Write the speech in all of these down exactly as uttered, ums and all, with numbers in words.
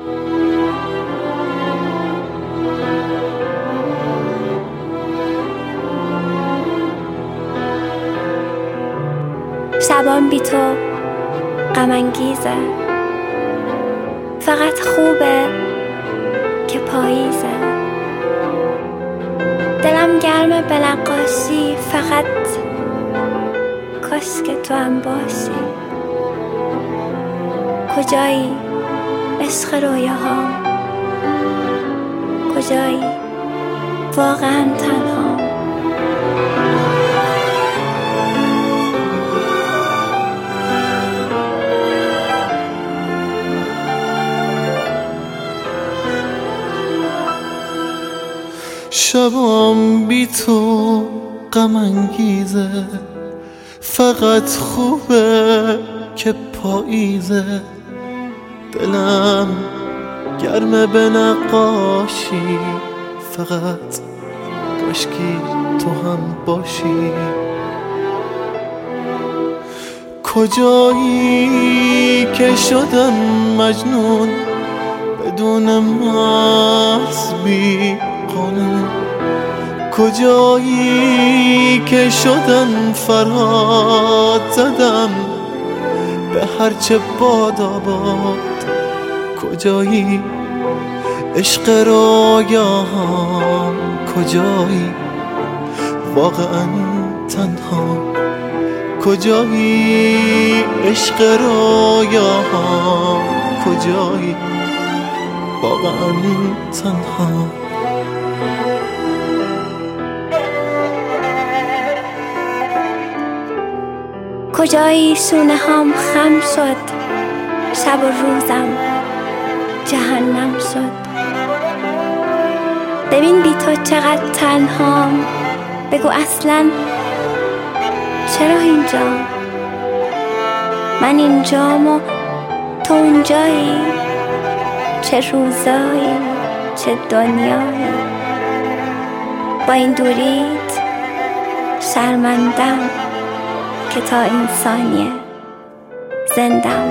شبان بی تو غم انگیزه، فقط خوبه که پاییزه. دلم گرمه به نقاشی، فقط کاش که تو هم باشی. کجایی عشق رویاهام؟ کجایی واقعا تنها؟ شبام بی تو غم انگیزه، فقط خوبه که پاییزه. دلم گرمه به نقاشی، فقط کاشکی تو هم باشی. کجایی که شدم مجنون بدون مرز بی قانون؟ کجایی که شدم فرهاد زدم به هرچه باد آباد؟ کجایی عشق رویاهام؟ کجایی واقعا تنها؟ کجایی عشق رویاهام؟ کجایی واقعا تنها؟ کجایی سونه هام خم شد، شب و روزم جهنم شد. ببین بی تو چقدر تنهام، بگو اصلا چرا اینجا؟ من اینجام و تو اونجایی. چه روزایی، چه دنیایی. با این دوریت شرمندم که تا این ثانیه زندم.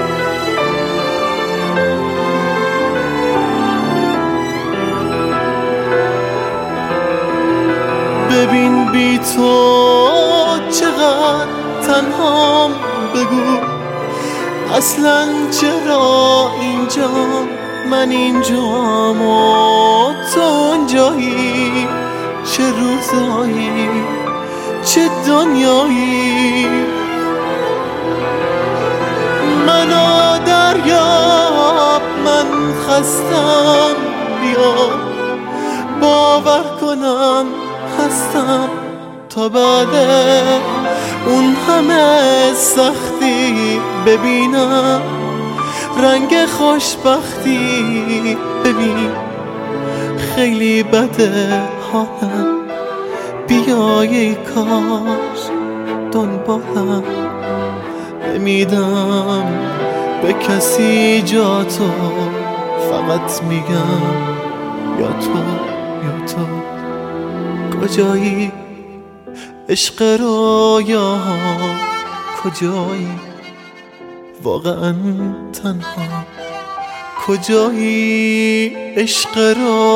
ببین بی تو چقدر تنهام، بگو اصلا چرا اینجام؟ من اینجام و تو اونجایی. چه روزایی، چه دنیایی. منو دریاب، من خستم، بیا باور کنم هستم. تا بعد اون همه سختی ببینم رنگ خوشبختی. ببین خیلی بده حالم، بیا ای کاش دنبالم. نمیدم به کسی جا تو، فقط میگم یا تو یا تو. کجایی عشق رویاهام؟ کجایی واقعا تنها؟ کجایی عشق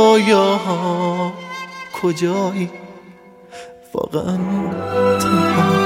رویاهام؟ کجایی واقعا تنها؟